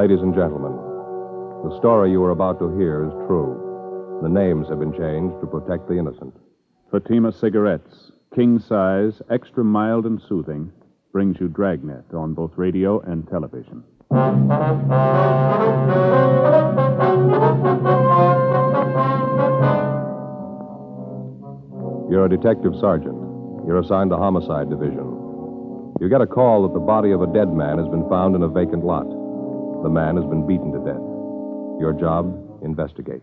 Ladies and gentlemen, the story you are about to hear is true. The names have been changed to protect the innocent. Fatima Cigarettes, king size, extra mild and soothing, brings you Dragnet on both radio and television. You're a detective sergeant. You're assigned to Homicide Division. You get a call that the body of a dead man has been found in a vacant lot. The man has been beaten to death. Your job, investigate.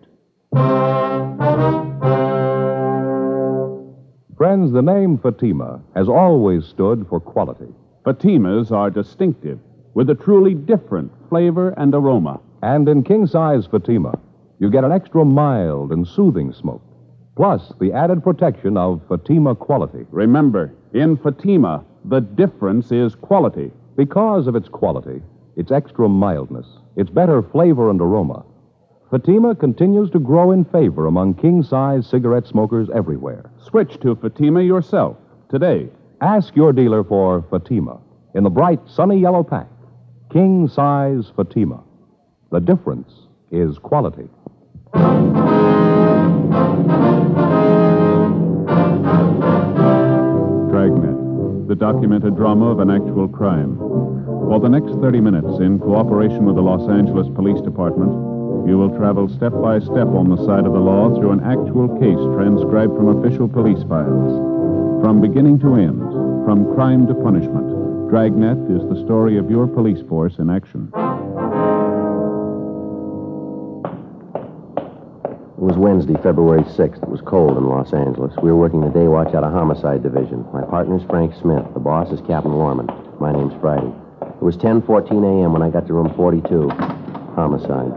Friends, the name Fatima has always stood for quality. Fatimas are distinctive, with a truly different flavor and aroma. And in king-size Fatima, you get an extra mild and soothing smoke, plus the added protection of Fatima quality. Remember, in Fatima, the difference is quality. Because of its quality, its extra mildness, its better flavor and aroma, Fatima continues to grow in favor among king-size cigarette smokers everywhere. Switch to Fatima yourself today. Ask your dealer for Fatima in the bright, sunny yellow pack. King-size Fatima. The difference is quality. Dragnet, the documented drama of an actual crime. For the next 30 minutes, in cooperation with the Los Angeles Police Department, you will travel step by step on the side of the law through an actual case transcribed from official police files. From beginning to end, from crime to punishment, Dragnet is the story of your police force in action. It was Wednesday, February 6th. It was cold in Los Angeles. We were working the day watch out of Homicide Division. My partner's Frank Smith. The boss is Captain Warman. My name's Friday. It was 10:14 a.m. when I got to room 42. Homicide.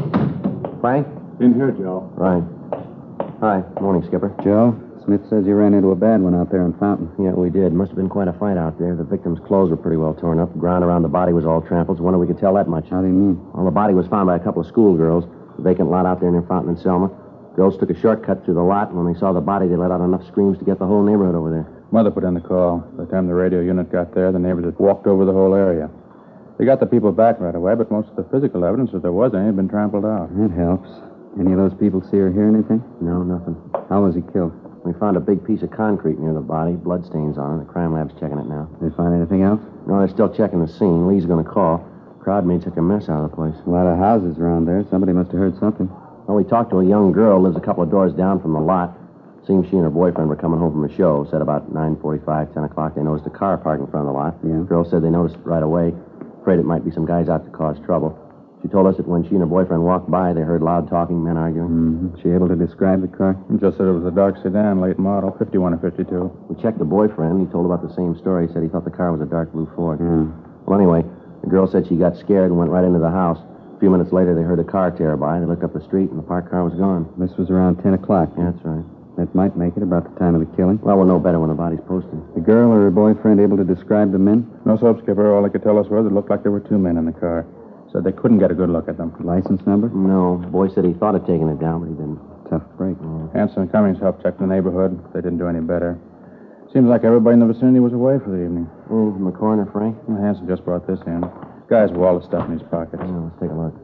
Frank? In here, Joe. Right. Hi. Morning, Skipper. Joe, Smith says you ran into a bad one out there in Fountain. Yeah, we did. Must have been quite a fight out there. The victim's clothes were pretty well torn up. The ground around the body was all trampled. Wonder we could tell that much. How do you mean? Well, the body was found by a couple of schoolgirls. The vacant lot out there near Fountain and Selma. Girls took a shortcut through the lot, and when they saw the body, they let out enough screams to get the whole neighborhood over there. Mother put in the call. By the time the radio unit got there, the neighbors had walked over the whole area. They got the people back right away, but most of the physical evidence, if there was any, had been trampled out. That helps. Any of those people see or hear anything? No, nothing. How was he killed? We found a big piece of concrete near the body, bloodstains on it. The crime lab's checking it now. Did they find anything else? No, they're still checking the scene. Lee's going to call. Crowd made such a mess out of the place. A lot of houses around there. Somebody must have heard something. Well, we talked to a young girl, lives a couple of doors down from the lot. Seems she and her boyfriend were coming home from a show. Said about 9:45, 10 o'clock, they noticed a car parked in front of the lot. Yeah. The girl said they noticed it right away. Afraid it might be some guys out to cause trouble. She told us that when she and her boyfriend walked by, they heard loud talking, men arguing. Mm-hmm. She able to describe the car? Just said it was a dark sedan, late model, 51 or 52. We checked the boyfriend. He told about the same story. He said he thought the car was a dark blue Ford. Mm. Well, anyway, the girl said she got scared and went right into the house. A few minutes later, they heard a car tear by. They looked up the street, and the parked car was gone. This was around 10 o'clock. Yeah, that's right. That might make it about the time of the killing. Well, we'll know better when the body's posted. The girl or her boyfriend able to describe the men? No soap, Skipper. All they could tell us was it looked like there were two men in the car. Said they couldn't get a good look at them. License number? No. The boy said he thought of taking it down, but he didn't. Tough break. Hanson and Cummings helped check the neighborhood. They didn't do any better. Seems like everybody in the vicinity was away for the evening. Anything from the coroner, Frank? Well, Hanson just brought this in. Guy's with all the stuff in his pockets. Yeah, let's take a look.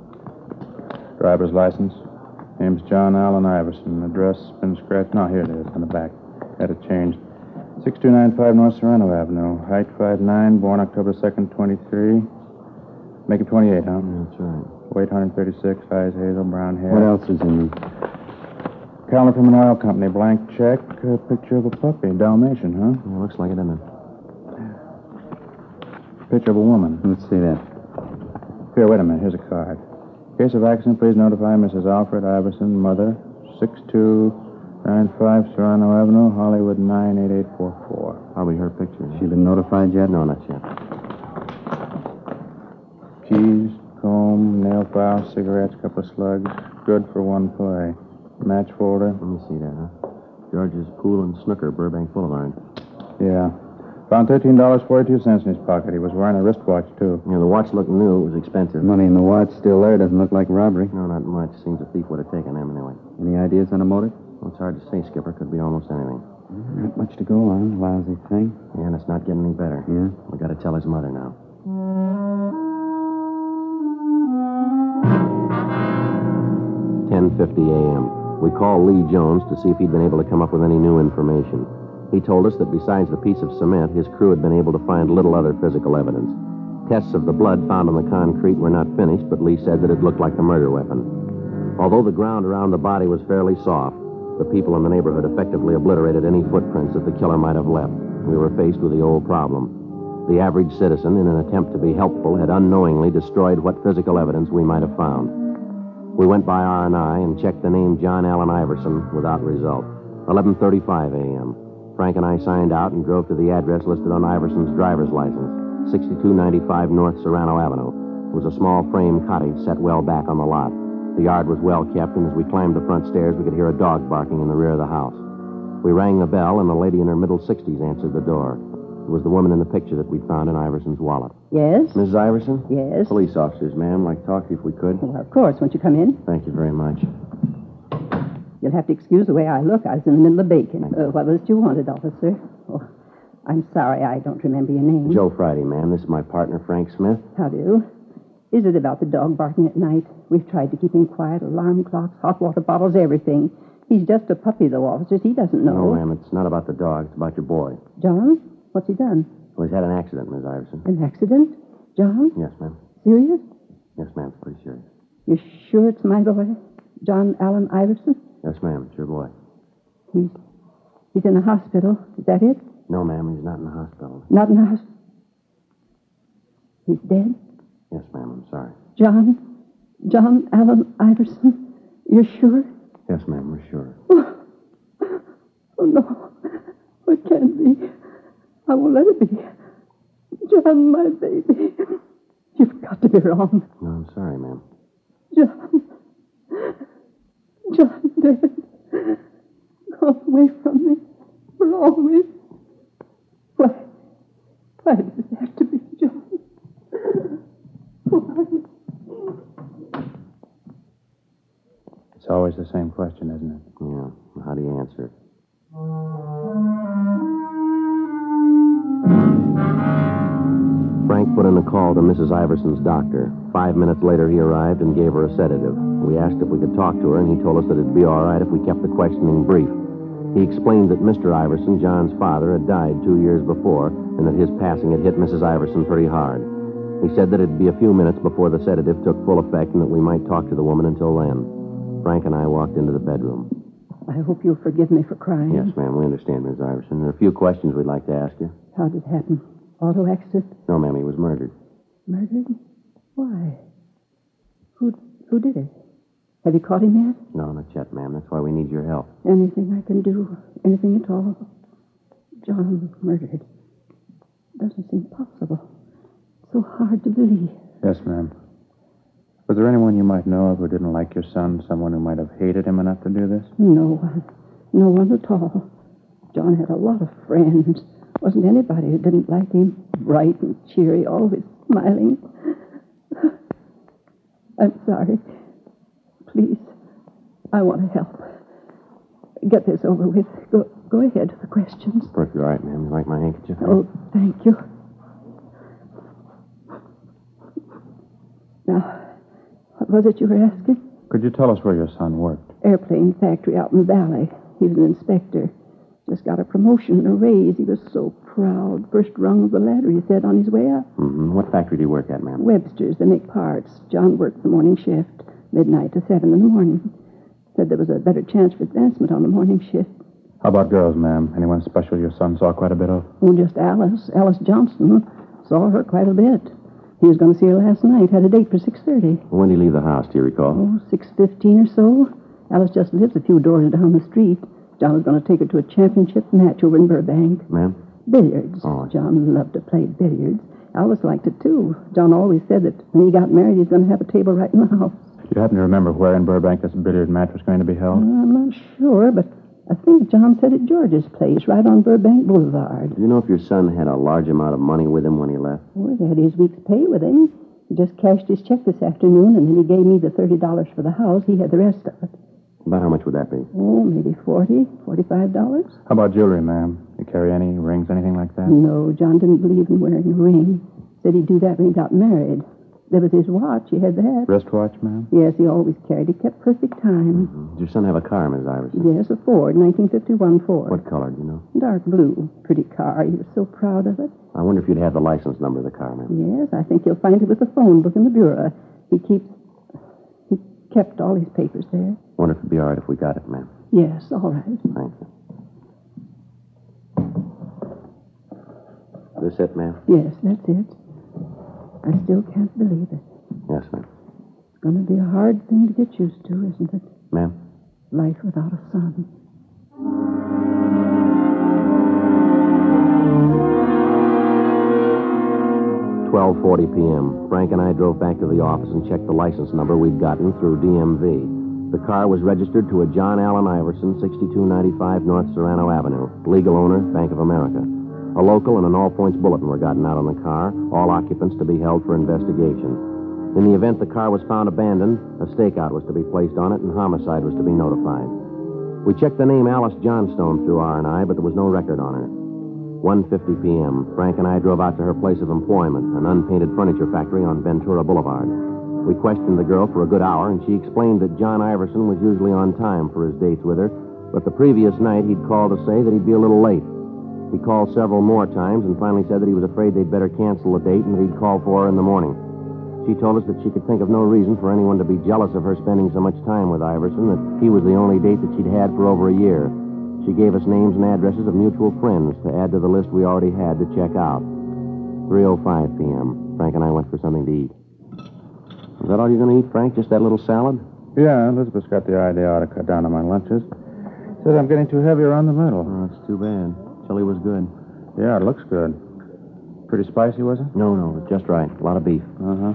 Driver's license. Name's John Allen Iverson. Address been scratched. No, here it is on the back. Had it changed. 6295 North Serrano Avenue. Height 5'9", born October 2nd, 23. Make it 28, huh? That's right. Weight 136, eyes hazel, brown hair. What else is in there? Calendar from an oil company. Blank check. Picture of a puppy. Dalmatian, huh? Yeah, looks like it, doesn't it? Picture of a woman. Let's see that. Here, wait a minute. Here's a card. Case of accident, please notify Mrs. Alfred Iverson, mother, 6295 Serrano Avenue, Hollywood 98844. Probably her picture. She been notified yet? No, not yet. Keys, comb, nail file, cigarettes, couple of slugs. Good for one play. Match folder. Let me see that, huh? George's Pool and Snooker, Burbank Boulevard. Yeah. Found $13.42 in his pocket. He was wearing a wristwatch, too. Yeah, the watch looked new. It was expensive. Money in the watch still there. Doesn't look like robbery. No, not much. Seems a thief would have taken them anyway. Any ideas on a motive? Well, it's hard to say, Skipper. Could be almost anything. Not much to go on. Lousy thing. Yeah, and it's not getting any better. Yeah? We got to tell his mother now. 10:50 a.m. We called Lee Jones to see if he'd been able to come up with any new information. He told us that besides the piece of cement, his crew had been able to find little other physical evidence. Tests of the blood found on the concrete were not finished, but Lee said that it looked like the murder weapon. Although the ground around the body was fairly soft, the people in the neighborhood effectively obliterated any footprints that the killer might have left. We were faced with the old problem. The average citizen, in an attempt to be helpful, had unknowingly destroyed what physical evidence we might have found. We went by R&I and checked the name John Allen Iverson without result. 11:35 a.m. Frank and I signed out and drove to the address listed on Iverson's driver's license, 6295 North Serrano Avenue. It was a small frame cottage set well back on the lot. The yard was well kept, and as we climbed the front stairs, we could hear a dog barking in the rear of the house. We rang the bell, and a lady in her middle 60s answered the door. It was the woman in the picture that we'd found in Iverson's wallet. Yes? Mrs. Iverson? Yes? Police officers, ma'am. Like to talk to you if we could. Well, of course. Won't you come in? Thank you very much. You'll have to excuse the way I look. I was in the middle of baking. What was it you wanted, officer? Oh, I'm sorry. I don't remember your name. Joe Friday, ma'am. This is my partner, Frank Smith. How do? Is it about the dog barking at night? We've tried to keep him quiet. Alarm clocks, hot water bottles, everything. He's just a puppy, though, officers. He doesn't know. No, ma'am. It's not about the dog. It's about your boy. John? What's he done? Well, he's had an accident, Miss Iverson. An accident? John? Yes, ma'am. Serious? Yes, ma'am. It's pretty serious. You sure it's my boy? John Allen Iverson? Yes, ma'am. It's your boy. He's in the hospital. Is that it? No, ma'am. He's not in the hospital. Not in the hospital? He's dead? Yes, ma'am. I'm sorry. John Allen Iverson? You're sure? Yes, ma'am. We're sure. Oh, no. It can't be. I won't let it be. John, my baby. You've got to be wrong. No, I'm sorry, ma'am. John dead. Gone away from me. For always. Why does it have to be John? Why? It's always the same question, isn't it? Yeah. How do you answer it? Frank put in a call to Mrs. Iverson's doctor. 5 minutes later, he arrived and gave her a sedative. We asked if we could talk to her, and he told us that it'd be all right if we kept the questioning brief. He explained that Mr. Iverson, John's father, had died 2 years before, and that his passing had hit Mrs. Iverson pretty hard. He said that it'd be a few minutes before the sedative took full effect and that we might talk to the woman until then. Frank and I walked into the bedroom. I hope you'll forgive me for crying. Yes, ma'am, we understand, Miss Iverson. There are a few questions we'd like to ask you. How did it happen? Auto accident? No, ma'am, he was murdered. Murdered? Why? Who did it? Have you caught him yet? No, not yet, ma'am. That's why we need your help. Anything I can do? Anything at all? John murdered. Doesn't seem possible. So hard to believe. Yes, ma'am. Was there anyone you might know of who didn't like your son? Someone who might have hated him enough to do this? No one. No one at all. John had a lot of friends. Wasn't anybody who didn't like him. Bright and cheery, always smiling. I'm sorry. Please, I want to help. Get this over with. Go ahead with the questions. Perfectly all right, ma'am. You like my handkerchief? Oh, thank you. Now, what was it you were asking? Could you tell us where your son worked? Airplane factory out in the valley. He was an inspector. Just got a promotion and a raise. He was so proud. First rung of the ladder, he said, on his way up. Mm-hmm. What factory do you work at, ma'am? Webster's. They make parts. John worked the morning shift, midnight to 7 in the morning. Said there was a better chance for advancement on the morning shift. How about girls, ma'am? Anyone special your son saw quite a bit of? Oh, just Alice. Alice Johnson. Saw her quite a bit. He was going to see her last night. Had a date for 6:30. When did he leave the house, do you recall? Oh, 6:15 or so. Alice just lives a few doors down the street. John was going to take her to a championship match over in Burbank. Ma'am? Billiards. Oh. John loved to play billiards. Alice liked it, too. John always said that when he got married, he was going to have a table right in the house. Do you happen to remember where in Burbank this billiard match was going to be held? I'm not sure, but I think John said at George's place, right on Burbank Boulevard. Do you know if your son had a large amount of money with him when he left? Oh, he had his week's pay with him. He just cashed his check this afternoon, and then he gave me the $30 for the house. He had the rest of it. About how much would that be? Oh, maybe $40, $45. How about jewelry, ma'am? You carry any rings, anything like that? No, John didn't believe in wearing a ring. Said he'd do that when he got married. There was his watch. He had that. Wristwatch, ma'am? Yes, he always carried. He kept perfect time. Did your son have a car, Miss Iverson? Yes, a Ford, 1951 Ford. What color, do you know? Dark blue. Pretty car. He was so proud of it. I wonder if you'd have the license number of the car, ma'am. Yes, I think you'll find it with the phone book in the bureau. He kept all his papers there. Wonder if it'd be all right if we got it, ma'am. Yes, all right. Thank you. This it, ma'am? Yes, that's it. I still can't believe it. Yes, ma'am. It's going to be a hard thing to get used to, isn't it? Ma'am? Life without a son. 12:40 p.m. Frank and I drove back to the office and checked the license number we'd gotten through DMV. The car was registered to a John Allen Iverson, 6295 North Serrano Avenue. Legal owner, Bank of America. A local and an all-points bulletin were gotten out on the car, all occupants to be held for investigation. In the event the car was found abandoned, a stakeout was to be placed on it and homicide was to be notified. We checked the name Alice Johnstone through R&I, but there was no record on her. 1:50 p.m. Frank and I drove out to her place of employment, an unpainted furniture factory on Ventura Boulevard. We questioned the girl for a good hour, and she explained that John Iverson was usually on time for his dates with her, but the previous night he'd called to say that he'd be a little late. He called several more times and finally said that he was afraid they'd better cancel the date and that he'd call for her in the morning. She told us that she could think of no reason for anyone to be jealous of her spending so much time with Iverson, that he was the only date that she'd had for over a year. She gave us names and addresses of mutual friends to add to the list we already had to check out. 3:05 p.m. Frank and I went for something to eat. Is that all you're going to eat, Frank? Just that little salad? Yeah, Elizabeth's got the idea I ought to cut down on my lunches. Said I'm getting too heavy around the middle. Oh, that's too bad. Chili was good. Yeah, it looks good. Pretty spicy, was it? No, just right. A lot of beef. Uh-huh.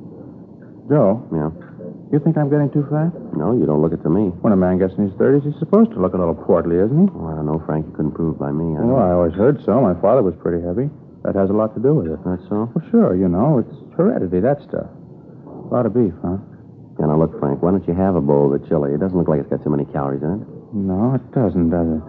Joe, Yeah. you think I'm getting too fat? No, you don't look it to me. When a man gets in his 30s, he's supposed to look a little portly, isn't he? Oh, I don't know, Frank. You couldn't prove by me. Well, I always heard so. My father was pretty heavy. That has a lot to do with it. That's so? Well, sure, you know. It's heredity, that stuff. A lot of beef, huh? Yeah, now look, Frank, why don't you have a bowl of the chili? It doesn't look like it's got too many calories in it. No, it doesn't, does it?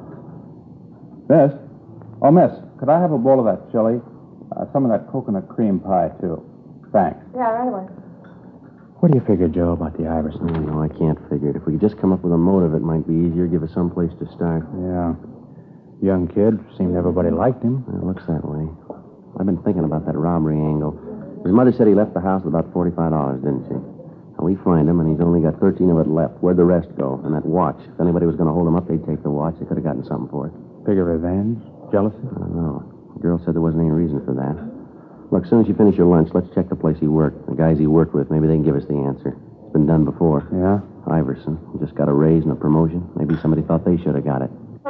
Miss? Oh, miss, could I have a bowl of that chili? Some of that coconut cream pie, too. Thanks. Yeah, right away. What do you figure, Joe, about the Iverson? No, I can't figure it. If we could just come up with a motive, it might be easier. Give us some place to start. Yeah. Young kid. Seemed everybody liked him. It looks that way. I've been thinking about that robbery angle. His mother said he left the house with about $45, didn't she? Now, we find him, and he's only got 13 of it left. Where'd the rest go? And that watch. If anybody was going to hold him up, they'd take the watch. They could have gotten something for it. Bigger revenge? Jealousy? I don't know. The girl said there wasn't any reason for that. Look, as soon as you finish your lunch, let's check the place he worked. The guys he worked with, maybe they can give us the answer. It's been done before. Yeah? Iverson. He just got a raise and a promotion. Maybe somebody thought they should have got it.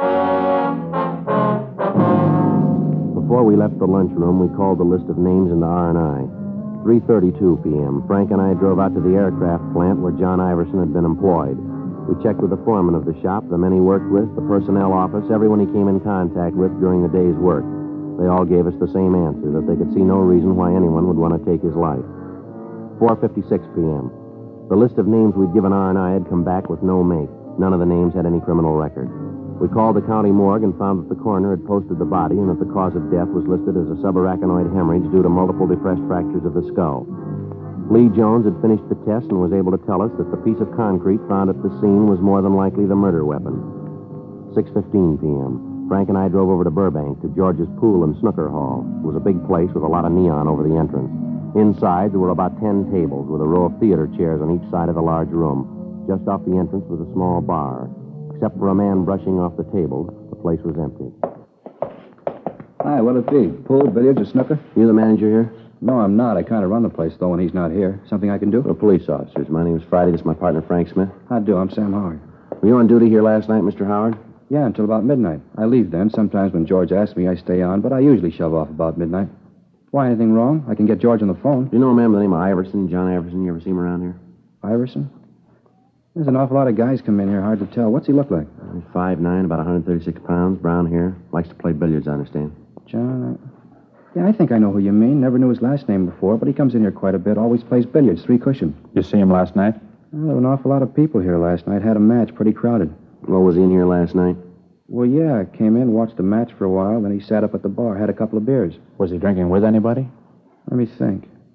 Before we left the lunchroom, we called the list of names into R&I. 3:32 p.m. Frank and I drove out to the aircraft plant where John Iverson had been employed. We checked with the foreman of the shop, the men he worked with, the personnel office, everyone he came in contact with during the day's work. They all gave us the same answer, that they could see no reason why anyone would want to take his life. 4:56 p.m. The list of names we'd given R&I had come back with no make. None of the names had any criminal record. We called the county morgue and found that the coroner had posted the body and that the cause of death was listed as a subarachnoid hemorrhage due to multiple depressed fractures of the skull. Lee Jones had finished the test and was able to tell us that the piece of concrete found at the scene was more than likely the murder weapon. 6:15 p.m. Frank and I drove over to Burbank to George's Pool and Snooker Hall. It was a big place with a lot of neon over the entrance. Inside, there were about 10 tables with a row of theater chairs on each side of the large room. Just off the entrance was a small bar. Except for a man brushing off the table, the place was empty. Hi, what'll it be? Pool, billiards, or snooker? You the manager here? No, I'm not. I kind of run the place, though, when he's not here. Something I can do? We're police officers. My name's Friday. This is my partner, Frank Smith. I do. I'm Sam Howard. Were you on duty here last night, Mr. Howard? Yeah, until about midnight. I leave then. Sometimes when George asks me, I stay on, but I usually shove off about midnight. Why, anything wrong? I can get George on the phone. Do you know a man by the name of Iverson, John Iverson? You ever see him around here? Iverson? There's an awful lot of guys come in here. Hard to tell. What's he look like? He's 5'9", about 136 pounds, brown hair. Likes to play billiards, I understand. John, Yeah, I think I know who you mean. Never knew his last name before, but he comes in here quite a bit. Always plays billiards, 3 cushion. You see him last night? Well, there were an awful lot of people here last night. Had a match, pretty crowded. Well, was he in here last night? Well, yeah, came in, watched the match for a while, then he sat up at the bar, had a couple of beers. Was he drinking with anybody? Let me think.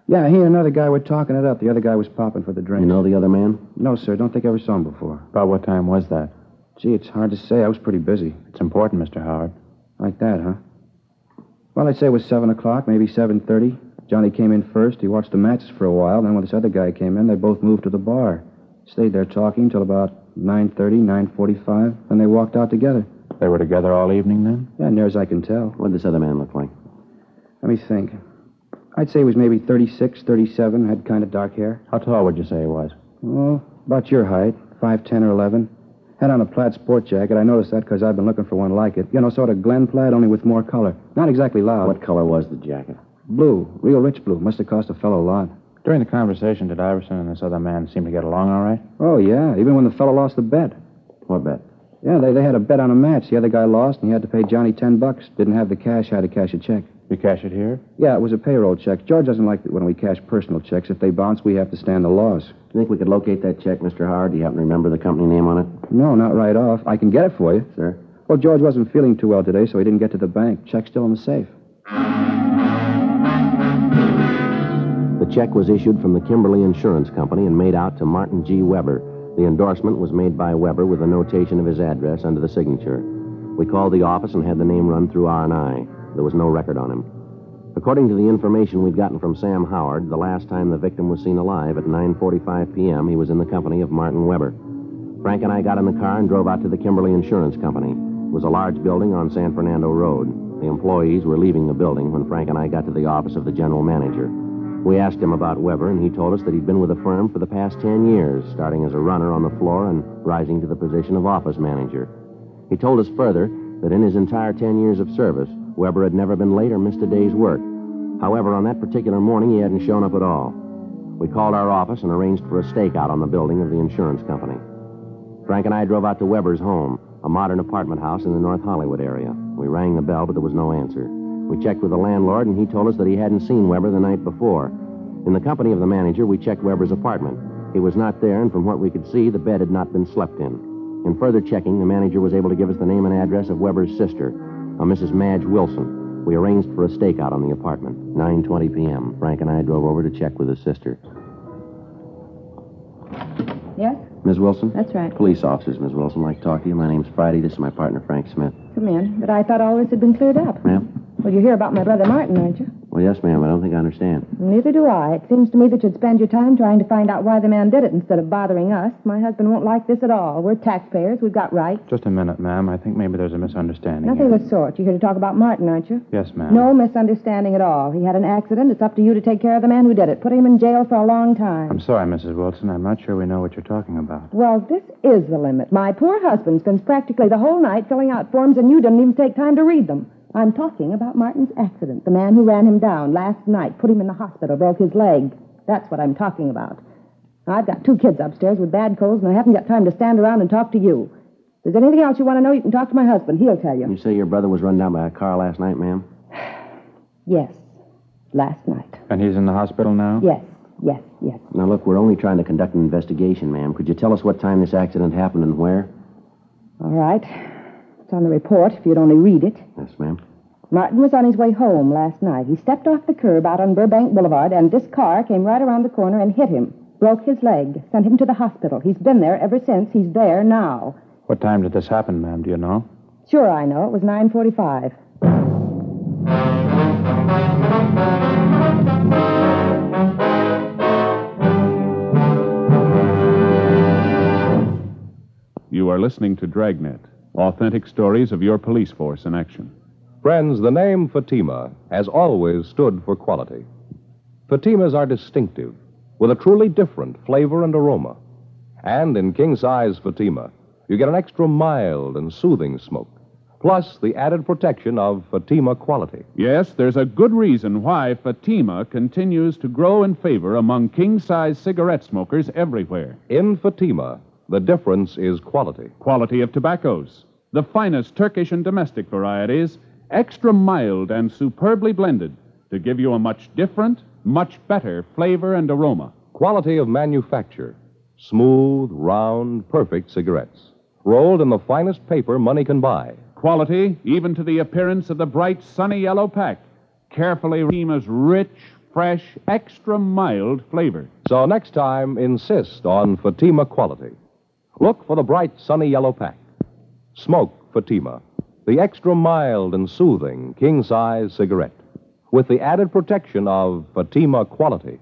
Yeah, he and another guy were talking it up. The other guy was popping for the drink. You know the other man? No, sir. Don't think I ever saw him before. About what time was that? Gee, it's hard to say. I was pretty busy. It's important, Mr. Howard. Like that, huh? Well, I'd say it was 7 o'clock, maybe 7:30. Johnny came in first. He watched the matches for a while. Then when this other guy came in, they both moved to the bar. Stayed there talking till about 9:30, 9:45. Then they walked out together. They were together all evening then? Yeah, near as I can tell. What did this other man look like? Let me think. I'd say he was maybe 36, 37, had kind of dark hair. How tall would you say he was? Oh, about your height, 5'10" or 11. Had on a plaid sport jacket. I noticed that because I've been looking for one like it. You know, sort of Glen plaid, only with more color. Not exactly loud. What color was the jacket? Blue. Real rich blue. Must have cost a fellow a lot. During the conversation, did Iverson and this other man seem to get along all right? Oh, yeah. Even when the fellow lost the bet. What bet? Yeah, they had a bet on a match. The other guy lost, and he had to pay Johnny $10. Didn't have the cash, had to cash a check. You cash it here? Yeah, it was a payroll check. George doesn't like it when we cash personal checks. If they bounce, we have to stand the loss. You think we could locate that check, Mr. Howard? Do you happen to remember the company name on it? No, not right off. I can get it for you. Sir? Well, George wasn't feeling too well today, so he didn't get to the bank. Check's still in the safe. The check was issued from the Kimberly Insurance Company and made out to Martin G. Weber. The endorsement was made by Weber with a notation of his address under the signature. We called the office and had the name run through R&I. There was no record on him. According to the information we'd gotten from Sam Howard, the last time the victim was seen alive at 9:45 p.m., he was in the company of Martin Weber. Frank and I got in the car and drove out to the Kimberly Insurance Company. It was a large building on San Fernando Road. The employees were leaving the building when Frank and I got to the office of the general manager. We asked him about Weber, and he told us that he'd been with the firm for the past 10 years, starting as a runner on the floor and rising to the position of office manager. He told us further that in his entire 10 years of service, Weber had never been late or missed a day's work. However, on that particular morning, he hadn't shown up at all. We called our office and arranged for a stakeout on the building of the insurance company. Frank and I drove out to Weber's home, a modern apartment house in the North Hollywood area. We rang the bell, but there was no answer. We checked with the landlord, and he told us that he hadn't seen Weber the night before. In the company of the manager, we checked Weber's apartment. He was not there, and from what we could see, the bed had not been slept in. In further checking, the manager was able to give us the name and address of Weber's sister, a Mrs. Madge Wilson. We arranged for a stakeout on the apartment. 9:20 p.m. Frank and I drove over to check with his sister. Yes? Ms. Wilson? That's right. Police officers, Ms. Wilson. I'd like to talk to you. My name's Friday. This is my partner, Frank Smith. Come in. But I thought all this had been cleared up. Ma'am? Well, you hear about my brother Martin, aren't you? Well, yes, ma'am. I don't think I understand. Neither do I. It seems to me that you'd spend your time trying to find out why the man did it instead of bothering us. My husband won't like this at all. We're taxpayers. We've got rights. Just a minute, ma'am. I think maybe there's a misunderstanding. Nothing here. of the sort. You're here to talk about Martin, aren't you? Yes, ma'am. No misunderstanding at all. He had an accident. It's up to you to take care of the man who did it. Put him in jail for a long time. I'm sorry, Mrs. Wilson. I'm not sure we know what you're talking about. Well, this is the limit. My poor husband spends practically the whole night filling out forms, and you didn't even take time to read them. I'm talking about Martin's accident. The man who ran him down last night, put him in the hospital, broke his leg. That's what I'm talking about. I've got 2 kids upstairs with bad colds, and I haven't got time to stand around and talk to you. If there's anything else you want to know, you can talk to my husband. He'll tell you. You say your brother was run down by a car last night, ma'am? Yes, last night. And he's in the hospital now? Yes. Now, look, we're only trying to conduct an investigation, ma'am. Could you tell us what time this accident happened and where? All right. It's on the report, if you'd only read it. Yes, ma'am. Martin was on his way home last night. He stepped off the curb out on Burbank Boulevard, and this car came right around the corner and hit him. Broke his leg. Sent him to the hospital. He's been there ever since. He's there now. What time did this happen, ma'am? Do you know? Sure I know. It was 9:45. You are listening to Dragnet, authentic stories of your police force in action. Friends, the name Fatima has always stood for quality. Fatimas are distinctive, with a truly different flavor and aroma. And in king-size Fatima, you get an extra mild and soothing smoke, plus the added protection of Fatima quality. Yes, there's a good reason why Fatima continues to grow in favor among king-size cigarette smokers everywhere. In Fatima, the difference is quality. Quality of tobaccos, the finest Turkish and domestic varieties, extra mild and superbly blended to give you a much different, much better flavor and aroma. Quality of manufacture. Smooth, round, perfect cigarettes. Rolled in the finest paper money can buy. Quality, even to the appearance of the bright, sunny yellow pack. Carefully Fatima's rich, fresh, extra mild flavor. So next time, insist on Fatima quality. Look for the bright, sunny yellow pack. Smoke Fatima, the extra mild and soothing king-size cigarette, with the added protection of Fatima quality.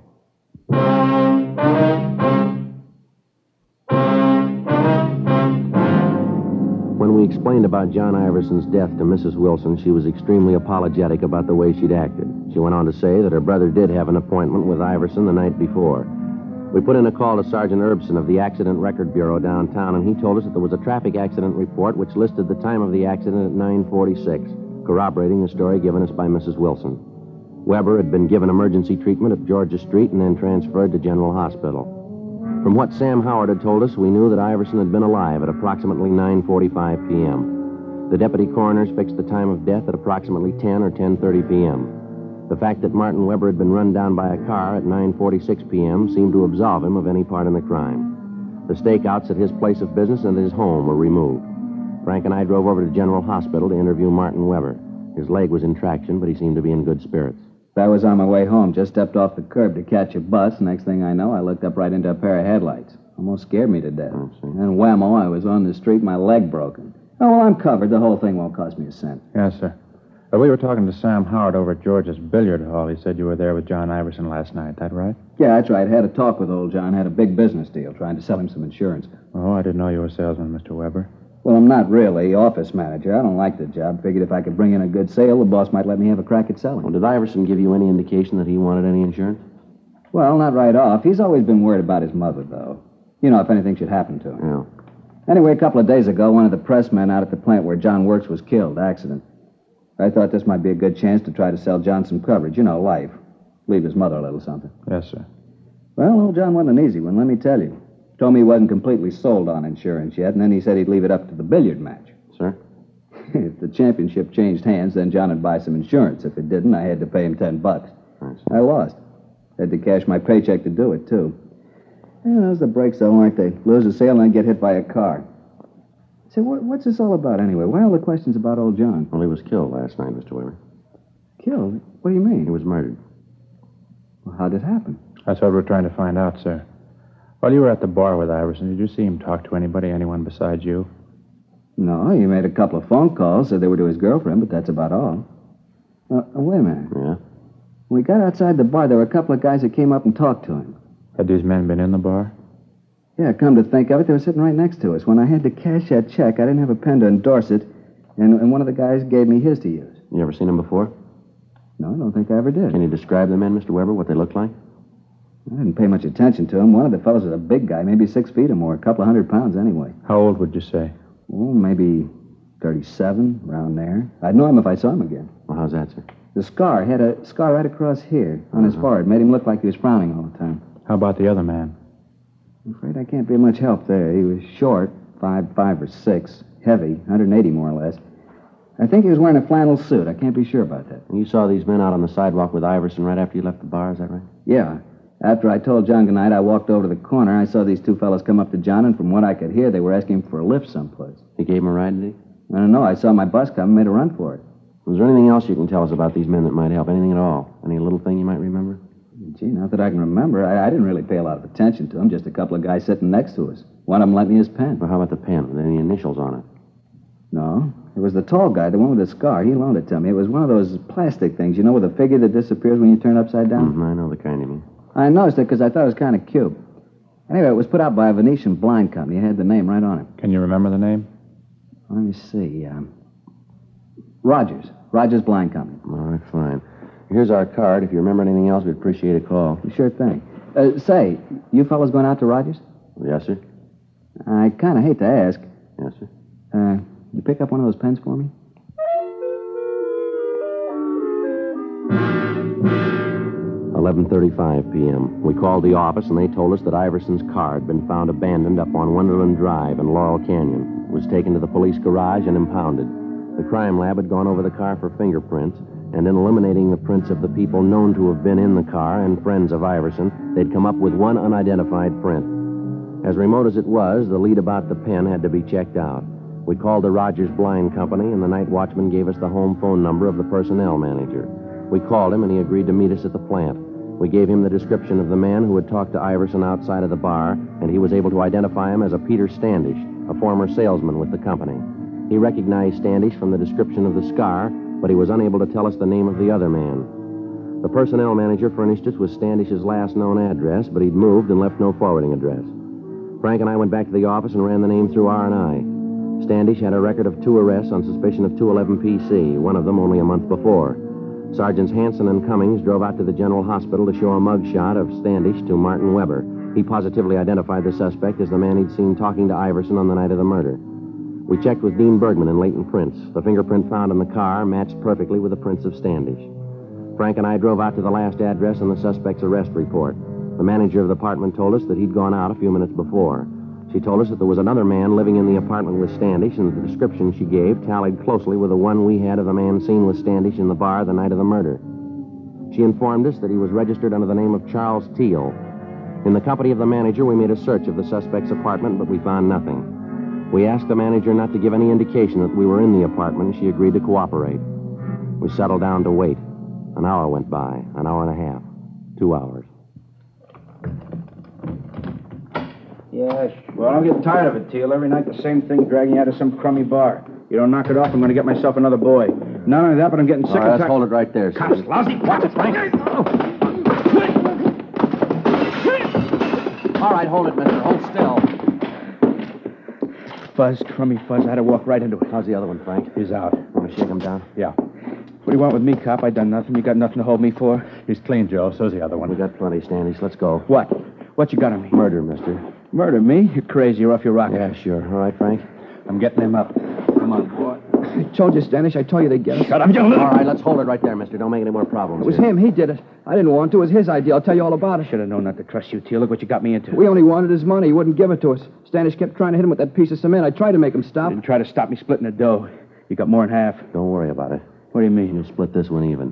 When we explained about John Iverson's death to Mrs. Wilson, she was extremely apologetic about the way she'd acted. She went on to say that her brother did have an appointment with Iverson the night before. We put in a call to Sergeant Erbson of the Accident Record Bureau downtown, and he told us that there was a traffic accident report which listed the time of the accident at 9:46, corroborating the story given us by Mrs. Wilson. Weber had been given emergency treatment at Georgia Street and then transferred to General Hospital. From what Sam Howard had told us, we knew that Iverson had been alive at approximately 9:45 p.m. The deputy coroners fixed the time of death at approximately 10 or 10:30 p.m. The fact that Martin Weber had been run down by a car at 9:46 p.m. seemed to absolve him of any part in the crime. The stakeouts at his place of business and at his home were removed. Frank and I drove over to General Hospital to interview Martin Weber. His leg was in traction, but he seemed to be in good spirits. I was on my way home, just stepped off the curb to catch a bus. Next thing I know, I looked up right into a pair of headlights. Almost scared me to death. And whammo, I was on the street, my leg broken. Oh, well, I'm covered. The whole thing won't cost me a cent. Yes, sir. We were talking to Sam Howard over at George's billiard hall. He said you were there with John Iverson last night. That right? Yeah, that's right. Had a talk with old John. Had a big business deal, trying to sell him some insurance. Oh, I didn't know you were a salesman, Mr. Weber. Well, I'm not really. Office manager. I don't like the job. Figured if I could bring in a good sale, the boss might let me have a crack at selling. Well, did Iverson give you any indication that he wanted any insurance? Well, not right off. He's always been worried about his mother, though. You know, if anything should happen to him. Yeah. Anyway, a couple of days ago, one of the pressmen out at the plant where John works was killed. Accident. I thought this might be a good chance to try to sell John some coverage. You know, life. Leave his mother a little something. Yes, sir. Well, old John wasn't an easy one, let me tell you. Told me he wasn't completely sold on insurance yet, and then he said he'd leave it up to the billiard match. Sir? If the championship changed hands, then John would buy some insurance. If it didn't, I had to pay him $10. I lost. Had to cash my paycheck to do it, too. Yeah, those are the breaks, though, aren't they? Lose a sale and then get hit by a car. Say, what's this all about, anyway? Why all the questions about old John? Well, he was killed last night, Mr. Weber. Killed? What do you mean? He was murdered. Well, how'd it happen? That's what we're trying to find out, sir. While you were at the bar with Iverson, did you see him talk to anybody, anyone besides you? No, he made a couple of phone calls, said they were to his girlfriend, but that's about all. Wait a minute. Yeah? When we got outside the bar, there were a couple of guys that came up and talked to him. Had these men been in the bar? Yeah, come to think of it, they were sitting right next to us. When I had to cash that check, I didn't have a pen to endorse it, and one of the guys gave me his to use. You ever seen him before? No, I don't think I ever did. Can you describe the men, Mr. Weber, what they looked like? I didn't pay much attention to him. One of the fellows was a big guy, maybe 6 feet or more, a couple of 100 pounds anyway. How old would you say? Oh, maybe 37, around there. I'd know him if I saw him again. Well, how's that, sir? The scar, had a scar right across here on his forehead. Made him look like he was frowning all the time. How about the other man? I'm afraid I can't be of much help there. He was short, 5'5" or 6", heavy, 180 more or less. I think he was wearing a flannel suit. I can't be sure about that. And you saw these men out on the sidewalk with Iverson right after you left the bar, is that right? Yeah. After I told John goodnight, I walked over to the corner. I saw these two fellows come up to John, and from what I could hear, they were asking him for a lift someplace. You gave him a ride, did he? I don't know. I saw my bus come and made a run for it. Was there anything else you can tell us about these men that might help? Anything at all? Any little thing you might remember? Gee, not that I can remember. I didn't really pay a lot of attention to them. Just a couple of guys sitting next to us. One of them lent me his pen. Well, how about the pen? With any initials on it? No. It was the tall guy, the one with the scar. He loaned it to me. It was one of those plastic things, you know, with a figure that disappears when you turn upside down? I know the kind you mean. I noticed it because I thought it was kind of cute. Anyway, it was put out by a Venetian blind company. It had the name right on it. Can you remember the name? Let me see. Rogers. Rogers Blind Company. All right, fine. Here's our card. If you remember anything else, we'd appreciate a call. Sure thing. Say, you fellas going out to Rogers? Yes, sir? I kind of hate to ask. Yes, sir? You pick up one of those pens for me? 11:35 p.m. We called the office, and they told us that Iverson's car had been found abandoned up on Wonderland Drive in Laurel Canyon. It was taken to the police garage and impounded. The crime lab had gone over the car for fingerprints, and in eliminating the prints of the people known to have been in the car and friends of Iverson, they'd come up with one unidentified print. As remote as it was, the lead about the pen had to be checked out. We called the Rogers Blind Company, and the night watchman gave us the home phone number of the personnel manager. We called him, and he agreed to meet us at the plant. We gave him the description of the man who had talked to Iverson outside of the bar, and he was able to identify him as a Peter Standish, a former salesman with the company. He recognized Standish from the description of the scar, but he was unable to tell us the name of the other man. The personnel manager furnished us with Standish's last known address, but he'd moved and left no forwarding address. Frank and I went back to the office and ran the name through R&I. Standish had a record of 2 arrests on suspicion of 211 PC, one of them only a month before. Sergeants Hanson and Cummings drove out to the General Hospital to show a mugshot of Standish to Martin Weber. He positively identified the suspect as the man he'd seen talking to Iverson on the night of the murder. We checked with Dean Bergman and Leighton Prince. The fingerprint found in the car matched perfectly with the prints of Standish. Frank and I drove out to the last address in the suspect's arrest report. The manager of the apartment told us that he'd gone out a few minutes before. She told us that there was another man living in the apartment with Standish, and the description she gave tallied closely with the one we had of the man seen with Standish in the bar the night of the murder. She informed us that he was registered under the name of Charles Teal. In the company of the manager, we made a search of the suspect's apartment, but we found nothing. We asked the manager not to give any indication that we were in the apartment, and she agreed to cooperate. We settled down to wait. An hour went by, an hour and a half, 2 hours. Yeah, well, I'm getting tired of it, Teal. Every night the same thing, dragging you out of some crummy bar. You don't knock it off, I'm going to get myself another boy. Not only that, but I'm getting sick All right, of... let's hold it right there, sir. Cops, lousy. Watch it, Frank. All right, hold it, mister. Hold still. Fuzz, crummy fuzz. I had to walk right into it. How's the other one, Frank? He's out. Want to shake him down? Yeah. What do you want with me, cop? I done nothing. You got nothing to hold me for? He's clean, Joe. So's the other one. We got plenty, Standish. Let's go. What? What you got on me? Murder, mister. Murder me? You're crazy. You're off your rocker. Yeah, sure. All right, Frank? I'm getting him up. Come on, boy. I told you, Standish. I told you they'd get us. Shut up, you little... All right, let's hold it right there, mister. Don't make any more problems. It was here. him. He did it. I didn't want to. It was his idea. I'll tell you all about it. Should have known not to trust you, Teal. Look what you got me into. We only wanted his money. He wouldn't give it to us. Standish kept trying to hit him with that piece of cement. I tried to make him stop. You didn't try to stop me splitting the dough. You got more than half. Don't worry about it. What do you mean? We'll split this one even.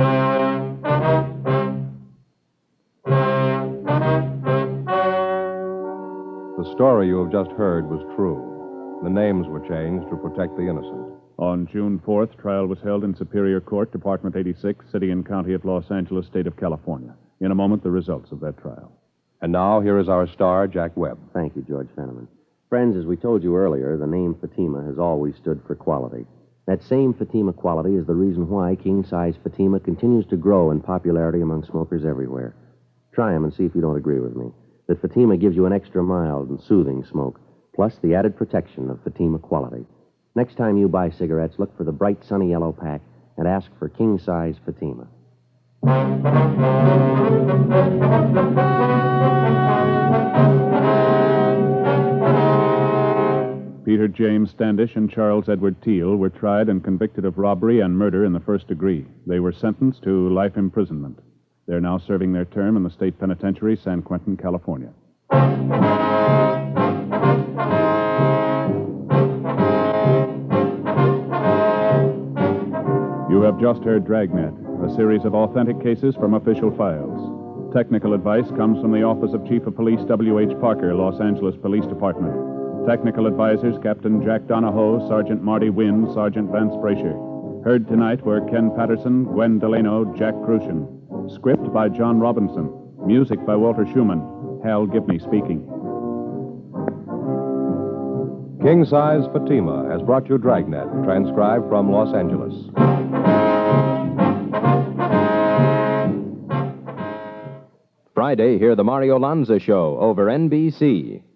The story you have just heard was true. The names were changed to protect the innocent. On June 4th, trial was held in Superior Court, Department 86, City and County of Los Angeles, State of California. In a moment, the results of that trial. And now, here is our star, Jack Webb. Thank you, George Fenneman. Friends, as we told you earlier, the name Fatima has always stood for quality. That same Fatima quality is the reason why king-size Fatima continues to grow in popularity among smokers everywhere. Try them and see if you don't agree with me. That Fatima gives you an extra mild and soothing smoke, plus the added protection of Fatima quality. Next time you buy cigarettes, look for the bright sunny yellow pack and ask for king-size Fatima. Peter James Standish and Charles Edward Teal were tried and convicted of robbery and murder in the first degree. They were sentenced to life imprisonment. They're now serving their term in the state penitentiary, San Quentin, California. You have just heard Dragnet, a series of authentic cases from official files. Technical advice comes from the Office of Chief of Police W.H. Parker, Los Angeles Police Department. Technical advisors Captain Jack Donahoe, Sergeant Marty Wynn, Sergeant Vance Brasher. Heard tonight were Ken Patterson, Gwen Delano, Jack Crucian. Script by John Robinson. Music by Walter Schumann. Hal Gibney speaking. King Size Fatima has brought you Dragnet, transcribed from Los Angeles. Friday, hear the Mario Lanza Show over NBC.